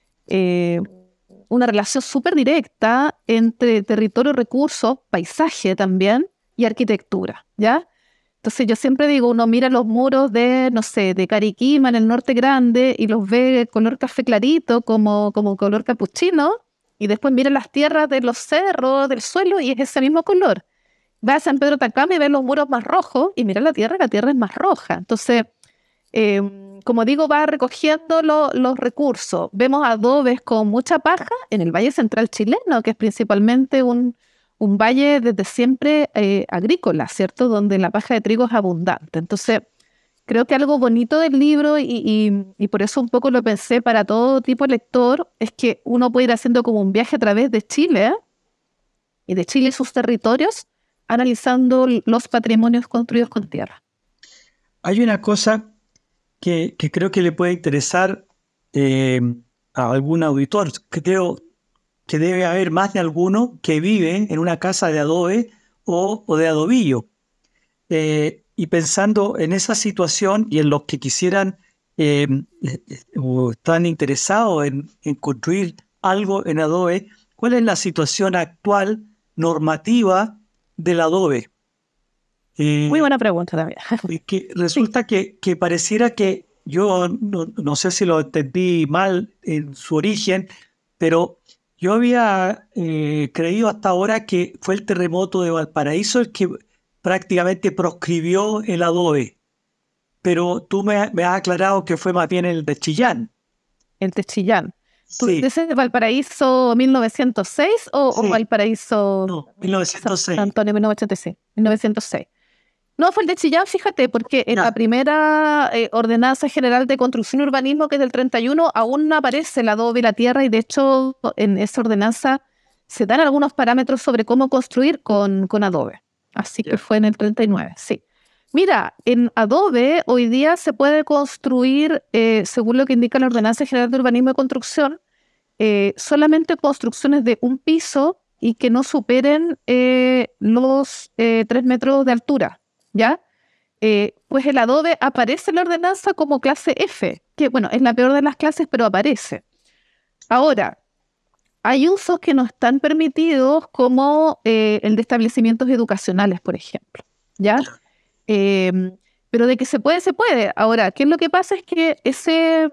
relación súper directa entre territorio, recursos, paisaje también y arquitectura, ¿ya? Entonces yo siempre digo, uno mira los muros de, no sé, de Cariquima en el norte grande y los ve de color café clarito, como color capuchino, y después mira las tierras de los cerros, del suelo, y es ese mismo color. Va a San Pedro de Atacama y ve los muros más rojos, y mira la tierra es más roja. Entonces, como digo, va recogiendo los recursos. Vemos adobes con mucha paja en el Valle Central chileno, que es principalmente un valle desde siempre agrícola, ¿cierto? Donde la paja de trigo es abundante. Entonces, creo que algo bonito del libro, y por eso un poco lo pensé para todo tipo de lector, es que uno puede ir haciendo como un viaje a través de Chile, y de Chile y sus territorios, analizando los patrimonios construidos con tierra. Hay una cosa que creo que le puede interesar a algún auditor. Creo que debe haber más de alguno que vive en una casa de adobe o de adobillo. Y pensando en esa situación y en los que quisieran o están interesados en construir algo en adobe, ¿cuál es la situación actual normativa del adobe? Muy buena pregunta también. Que resulta que pareciera que yo no sé si lo entendí mal en su origen, pero yo había creído hasta ahora que fue el terremoto de Valparaíso el que prácticamente proscribió el adobe, pero tú me has aclarado que fue más bien el de Chillán. El de Chillán. ¿Tú Sí. dices Valparaíso 1906 o Sí. Valparaíso? No, 1906. San Antonio 1906. No, fue el de Chillán, fíjate, porque en la primera ordenanza general de construcción y urbanismo, que es del 31, aún no aparece el adobe y la tierra, y de hecho en esa ordenanza se dan algunos parámetros sobre cómo construir con adobe. Así que fue en el 39, sí. Mira, en adobe hoy día se puede construir, según lo que indica la Ordenanza General de Urbanismo y Construcción, solamente construcciones de un piso y que no superen los 3 metros de altura, ¿ya? Pues el adobe aparece en la ordenanza como clase F, que bueno, es la peor de las clases, pero aparece. Ahora, hay usos que no están permitidos, como el de establecimientos educacionales, por ejemplo, ¿ya? Pero de que se puede, se puede. Ahora, ¿qué es lo que pasa? Es que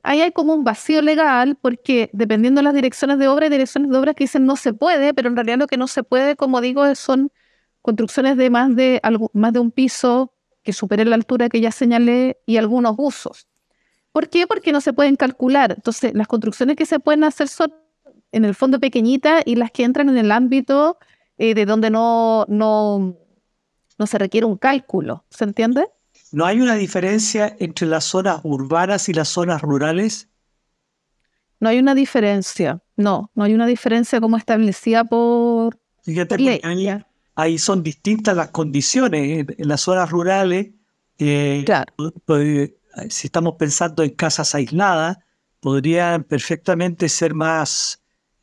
ahí hay como un vacío legal, porque dependiendo de las direcciones de obra, hay direcciones de obra que dicen no se puede, pero en realidad lo que no se puede, como digo, son construcciones de más de un piso que supere la altura que ya señalé y algunos usos. ¿Por qué? Porque no se pueden calcular. Entonces, las construcciones que se pueden hacer son en el fondo pequeñitas y las que entran en el ámbito de donde no se requiere un cálculo. ¿Se entiende? ¿No hay una diferencia entre las zonas urbanas y las zonas rurales? No hay una diferencia. No hay una diferencia como establecida por Fíjate, ley. porque ahí son distintas las condiciones. En las zonas rurales, Claro. pues, si estamos pensando en casas aisladas, podrían perfectamente ser más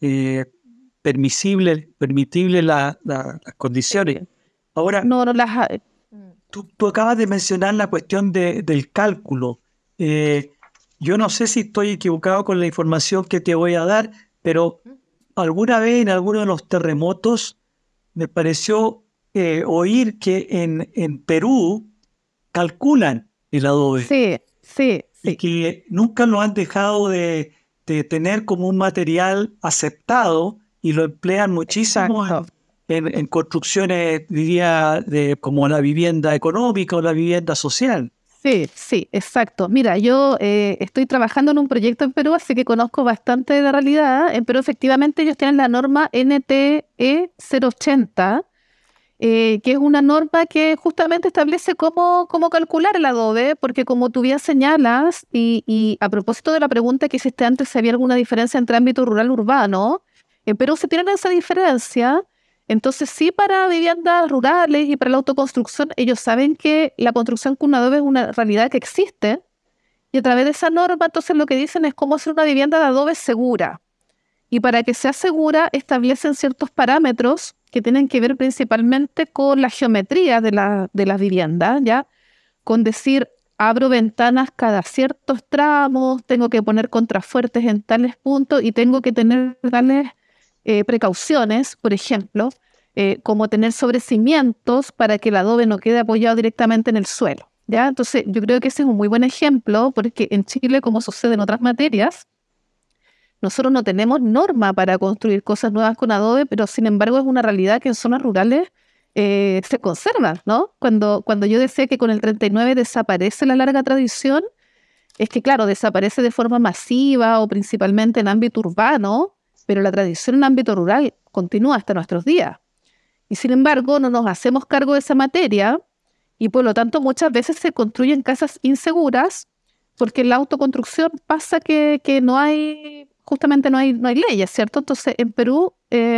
permitibles las condiciones. Ahora, No las hay. tú acabas de mencionar la cuestión del cálculo. Eh, yo no sé si estoy equivocado con la información que te voy a dar, pero alguna vez en alguno de los terremotos me pareció oír que en Perú calculan el adobe Sí, sí, y sí. que nunca lo han dejado de tener como un material aceptado y lo emplean muchísimo Exacto. en construcciones, diría, como la vivienda económica o la vivienda social. Sí, sí, exacto. Mira, yo estoy trabajando en un proyecto en Perú, así que conozco bastante de la realidad. En Perú, efectivamente, ellos tienen la norma NTE 080, que es una norma que justamente establece cómo calcular el adobe, porque como tú bien señalas, y a propósito de la pregunta que hiciste antes, si había alguna diferencia entre ámbito rural y urbano, en Perú se tiene esa diferencia. Entonces, sí, para viviendas rurales y para la autoconstrucción, ellos saben que la construcción con adobe es una realidad que existe, y a través de esa norma, entonces lo que dicen es cómo hacer una vivienda de adobe segura. Y para que sea segura, establecen ciertos parámetros que tienen que ver principalmente con la geometría de las viviendas, ¿ya? Con decir, abro ventanas cada ciertos tramos, tengo que poner contrafuertes en tales puntos y tengo que tener tales precauciones, por ejemplo, como tener sobrecimientos para que el adobe no quede apoyado directamente en el suelo, ¿ya? Entonces, yo creo que ese es un muy buen ejemplo, porque en Chile, como sucede en otras materias, nosotros no tenemos norma para construir cosas nuevas con adobe, pero sin embargo es una realidad que en zonas rurales se conserva, ¿no? Cuando yo decía que con el 39 desaparece la larga tradición, es que claro, desaparece de forma masiva o principalmente en ámbito urbano, pero la tradición en ámbito rural continúa hasta nuestros días. Y sin embargo no nos hacemos cargo de esa materia y por lo tanto muchas veces se construyen casas inseguras porque en la autoconstrucción pasa que no hay, justamente no hay leyes, ¿cierto? Entonces en Perú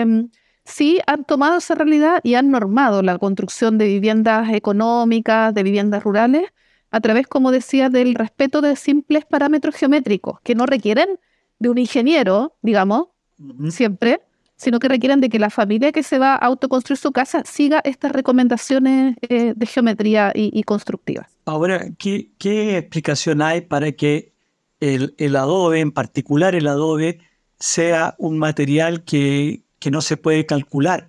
sí han tomado esa realidad y han normado la construcción de viviendas económicas, de viviendas rurales, a través, como decía, del respeto de simples parámetros geométricos que no requieren de un ingeniero, digamos, siempre, sino que requieren de que la familia que se va a autoconstruir su casa siga estas recomendaciones de geometría y constructivas. Ahora, ¿qué explicación hay para que el adobe, en particular el adobe, sea un material que no se puede calcular?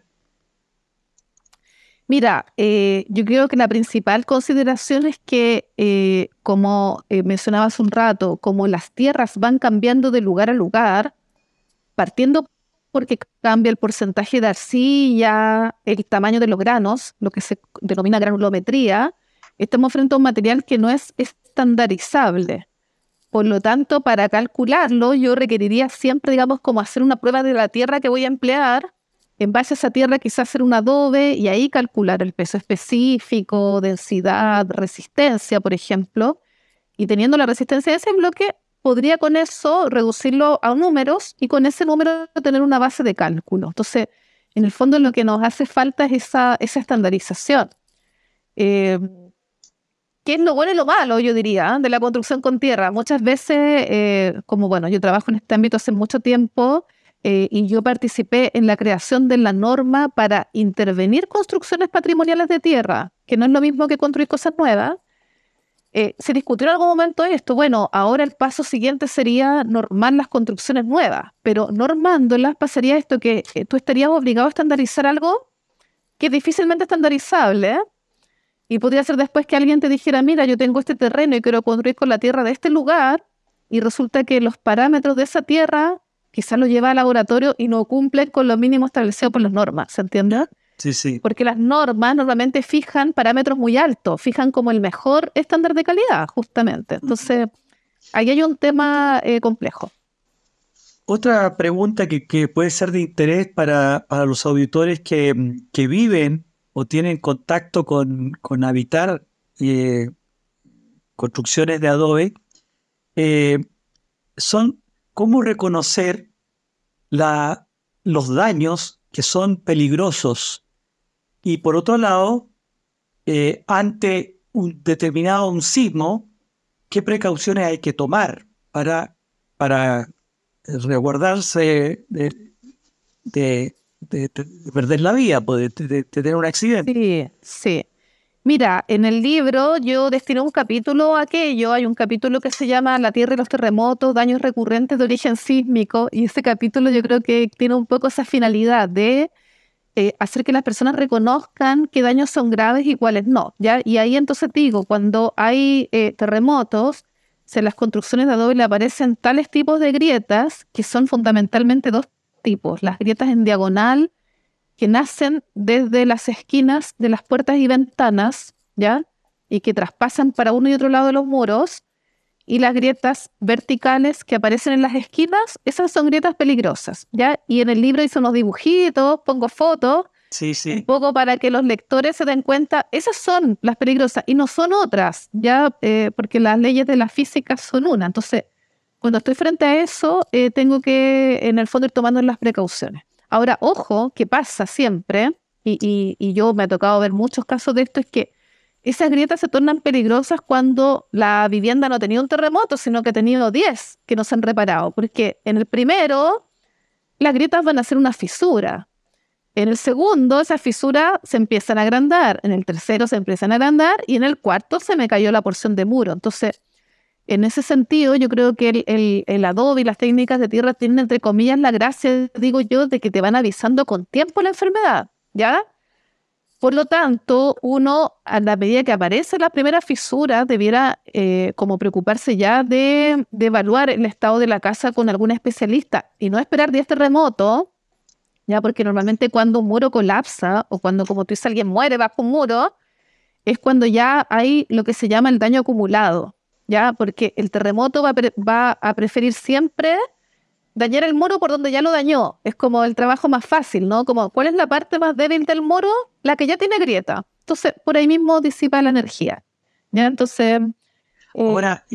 Mira, yo creo que la principal consideración es que, como mencionaba hace un rato, como las tierras van cambiando de lugar a lugar, partiendo porque cambia el porcentaje de arcilla, el tamaño de los granos, lo que se denomina granulometría, estamos frente a un material que no es estandarizable. Por lo tanto, para calcularlo, yo requeriría siempre, digamos, como hacer una prueba de la tierra que voy a emplear. En base a esa tierra, quizás hacer un adobe y ahí calcular el peso específico, densidad, resistencia, por ejemplo. Y teniendo la resistencia de ese bloque, podría con eso reducirlo a números y con ese número tener una base de cálculo. Entonces, en el fondo lo que nos hace falta es esa estandarización. Eh, ¿Qué es lo bueno y lo malo, yo diría, de la construcción con tierra? Muchas veces, como bueno, yo trabajo en este ámbito hace mucho tiempo y yo participé en la creación de la norma para intervenir construcciones patrimoniales de tierra, que no es lo mismo que construir cosas nuevas. Se discutió en algún momento esto. Bueno, ahora el paso siguiente sería normar las construcciones nuevas, pero normándolas pasaría esto que tú estarías obligado a estandarizar algo que es difícilmente estandarizable, ¿eh? Y podría ser después que alguien te dijera, mira, yo tengo este terreno y quiero construir con la tierra de este lugar, y resulta que los parámetros de esa tierra quizás los lleva al laboratorio y no cumplen con lo mínimo establecido por las normas, ¿se entiende? Sí, sí. Porque las normas normalmente fijan parámetros muy altos, fijan como el mejor estándar de calidad, justamente. Entonces, ahí hay un tema complejo. Otra pregunta que puede ser de interés para los auditores que viven o tienen contacto con habitar construcciones de adobe, son cómo reconocer los daños que son peligrosos y por otro lado, ante un determinado sismo, qué precauciones hay que tomar para resguardarse de perder la vida, pues, de tener un accidente. Sí, sí. Mira, en el libro yo destiné un capítulo a aquello. Hay un capítulo que se llama La Tierra y los terremotos, daños recurrentes de origen sísmico, y ese capítulo yo creo que tiene un poco esa finalidad de hacer que las personas reconozcan qué daños son graves y cuáles no, ¿ya? Y ahí entonces digo, cuando hay terremotos, en las construcciones de adobe le aparecen tales tipos de grietas que son fundamentalmente dos tipos: las grietas en diagonal, que nacen desde las esquinas de las puertas y ventanas, ¿ya? Y que traspasan para uno y otro lado de los muros, y las grietas verticales que aparecen en las esquinas, esas son grietas peligrosas, ¿ya? Y en el libro hice unos dibujitos, pongo fotos, Sí, un sí. poco para que los lectores se den cuenta, esas son las peligrosas y no son otras, ¿ya? Porque las leyes de la física son una. Entonces, cuando estoy frente a eso, tengo que, en el fondo, ir tomando las precauciones. Ahora, ojo, que pasa siempre, y yo me ha tocado ver muchos casos de esto, es que esas grietas se tornan peligrosas cuando la vivienda no ha tenido un terremoto, sino que ha tenido 10 que no se han reparado. Porque en el primero, las grietas van a ser una fisura. En el segundo, esas fisuras se empiezan a agrandar. En el tercero se empiezan a agrandar. Y en el cuarto se me cayó la porción de muro. Entonces, en ese sentido, yo creo que el adobe y las técnicas de tierra tienen, entre comillas, la gracia, digo yo, de que te van avisando con tiempo la enfermedad, ¿ya? Por lo tanto, uno, a la medida que aparece la primera fisura, debiera como preocuparse ya de evaluar el estado de la casa con algún especialista y no esperar 10 terremotos, ya, porque normalmente cuando un muro colapsa o cuando, como tú dices, alguien muere bajo un muro, es cuando ya hay lo que se llama el daño acumulado, ¿ya? Porque el terremoto va a preferir siempre dañar el muro por donde ya lo dañó. Es como el trabajo más fácil, ¿no? Como, ¿cuál es la parte más débil del muro? La que ya tiene grieta. Entonces, por ahí mismo disipa la energía, ¿ya? Entonces, Ahora,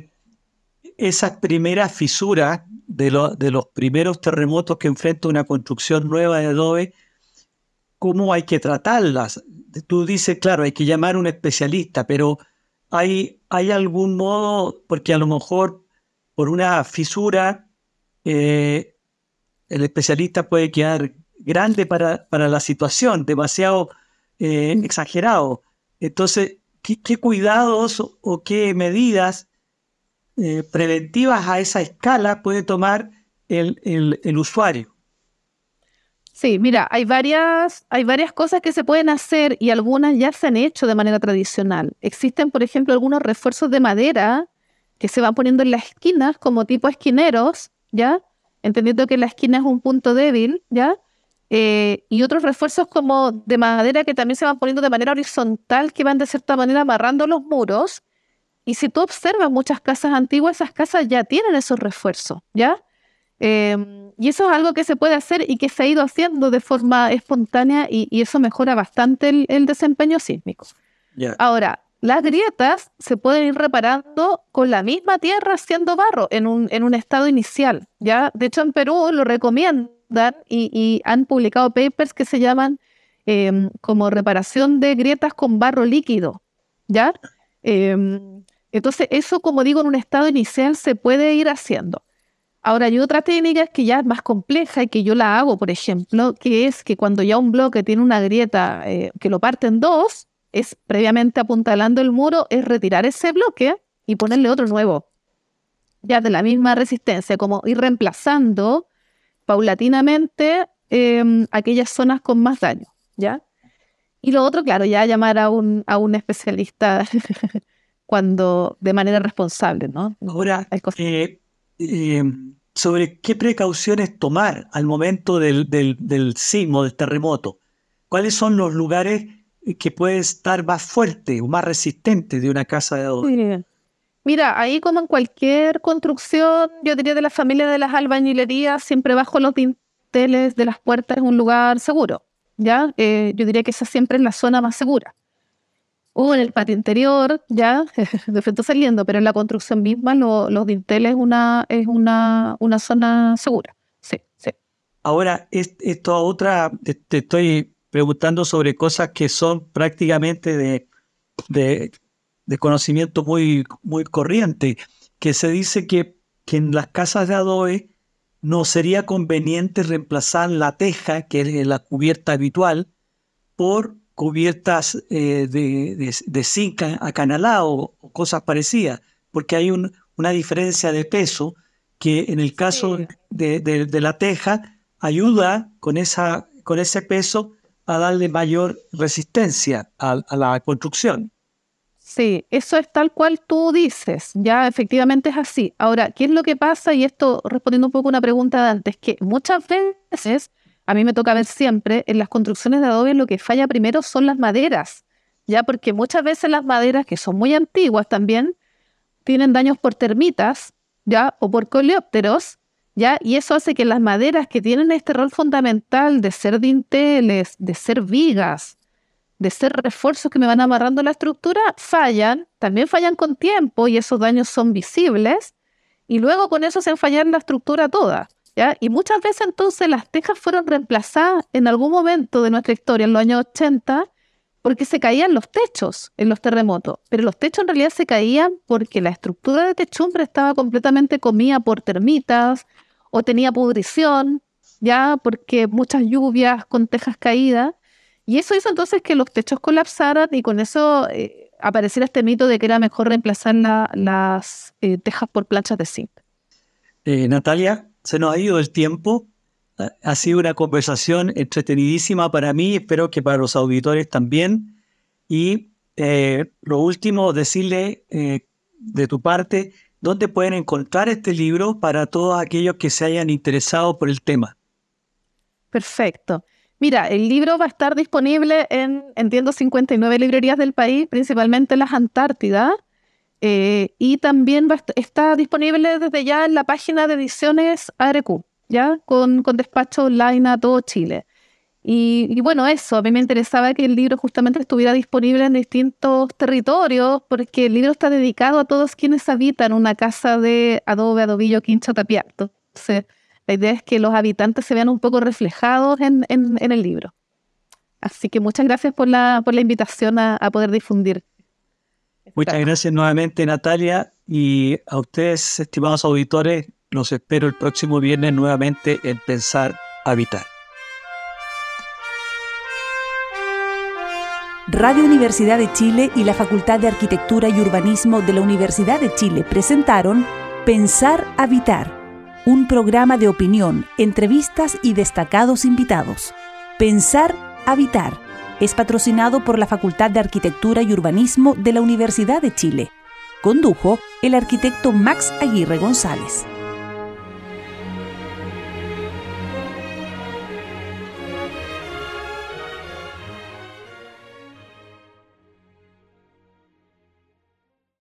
esas primeras fisuras de los primeros terremotos que enfrenta una construcción nueva de adobe, ¿cómo hay que tratarlas? Tú dices, claro, hay que llamar a un especialista, pero ¿hay algún modo? Porque a lo mejor por una fisura el especialista puede quedar grande para la situación, demasiado exagerado. Entonces, ¿qué cuidados o qué medidas preventivas a esa escala puede tomar el usuario? sí, mira, hay varias cosas que se pueden hacer y algunas ya se han hecho de manera tradicional. Existen, por ejemplo, algunos refuerzos de madera que se van poniendo en las esquinas como tipo esquineros, ¿ya? Entendiendo que la esquina es un punto débil, ¿ya? Y otros refuerzos como de madera que también se van poniendo de manera horizontal, que van de cierta manera amarrando los muros. Y si tú observas muchas casas antiguas, esas casas ya tienen esos refuerzos, ¿ya? Y eso es algo que se puede hacer y que se ha ido haciendo de forma espontánea y eso mejora bastante el desempeño sísmico. Ya. Ahora, las grietas se pueden ir reparando con la misma tierra haciendo barro en un estado inicial, ¿ya? De hecho, en Perú lo recomiendan y han publicado papers que se llaman como reparación de grietas con barro líquido, ¿ya? Entonces, eso, como digo, en un estado inicial se puede ir haciendo. Ahora, hay otra técnica que ya es más compleja y que yo la hago, por ejemplo, que es que cuando ya un bloque tiene una grieta que lo parte en dos, es previamente apuntalando el muro, es retirar ese bloque y ponerle otro nuevo, ya de la misma resistencia, como ir reemplazando paulatinamente aquellas zonas con más daño, ¿ya? Y lo otro, claro, ya llamar a un especialista cuando de manera responsable, ¿no? Ahora, sobre qué precauciones tomar al momento del sismo, del terremoto. ¿Cuáles son los lugares que pueden estar más fuertes o más resistentes de una casa de adobe? Sí. Mira, ahí como en cualquier construcción, yo diría de la familia de las albañilerías, siempre bajo los dinteles de las puertas es un lugar seguro, ¿ya? Yo diría que esa siempre es la zona más segura. O en el patio interior, ya, de frente saliendo, pero en la construcción misma los dinteles es una zona segura. Sí, sí. Ahora, esto otra, te estoy preguntando sobre cosas que son prácticamente de conocimiento muy, muy corriente, que se dice que en las casas de adobe no sería conveniente reemplazar la teja, que es la cubierta habitual, por cubiertas de zinc acanalado o cosas parecidas, porque hay una diferencia de peso que en el caso de la teja ayuda con ese peso a darle mayor resistencia a la construcción. Sí, eso es tal cual tú dices, ya efectivamente es así. Ahora, ¿qué es lo que pasa? Y esto respondiendo un poco a una pregunta de antes, que muchas veces, a mí me toca ver siempre, en las construcciones de adobe lo que falla primero son las maderas, ya porque muchas veces las maderas, que son muy antiguas también, tienen daños por termitas, ya, o por coleópteros, ya, y eso hace que las maderas que tienen este rol fundamental de ser dinteles, de ser vigas, de ser refuerzos que me van amarrando la estructura, también fallan con tiempo y esos daños son visibles y luego con eso se fallar la estructura toda, ¿ya? Y muchas veces entonces las tejas fueron reemplazadas en algún momento de nuestra historia, en los años 80, porque se caían los techos en los terremotos, pero los techos en realidad se caían porque la estructura de techumbre estaba completamente comida por termitas o tenía pudrición, ya porque muchas lluvias con tejas caídas. Y eso hizo entonces que los techos colapsaran y con eso apareciera este mito de que era mejor reemplazar las tejas por planchas de zinc. Natalia, se nos ha ido el tiempo. Ha sido una conversación entretenidísima para mí, espero que para los auditores también. Y lo último, decirle de tu parte, ¿dónde pueden encontrar este libro para todos aquellos que se hayan interesado por el tema? Perfecto. Mira, el libro va a estar disponible entiendo, 59 librerías del país, principalmente en las Antártidas, y también está disponible desde ya en la página de ediciones ARQ, ya con despacho online a todo Chile. Y bueno, eso, a mí me interesaba que el libro justamente estuviera disponible en distintos territorios, porque el libro está dedicado a todos quienes habitan una casa de adobe, adobillo, quincho, tapial. Entonces, la idea es que los habitantes se vean un poco reflejados en el libro. Así que muchas gracias por la invitación a poder difundir. Muchas gracias nuevamente, Natalia, y a ustedes, estimados auditores, los espero el próximo viernes nuevamente en Pensar Habitar. Radio Universidad de Chile y la Facultad de Arquitectura y Urbanismo de la Universidad de Chile presentaron Pensar Habitar, un programa de opinión, entrevistas y destacados invitados. Pensar Habitar es patrocinado por la Facultad de Arquitectura y Urbanismo de la Universidad de Chile. Condujo el arquitecto Max Aguirre González.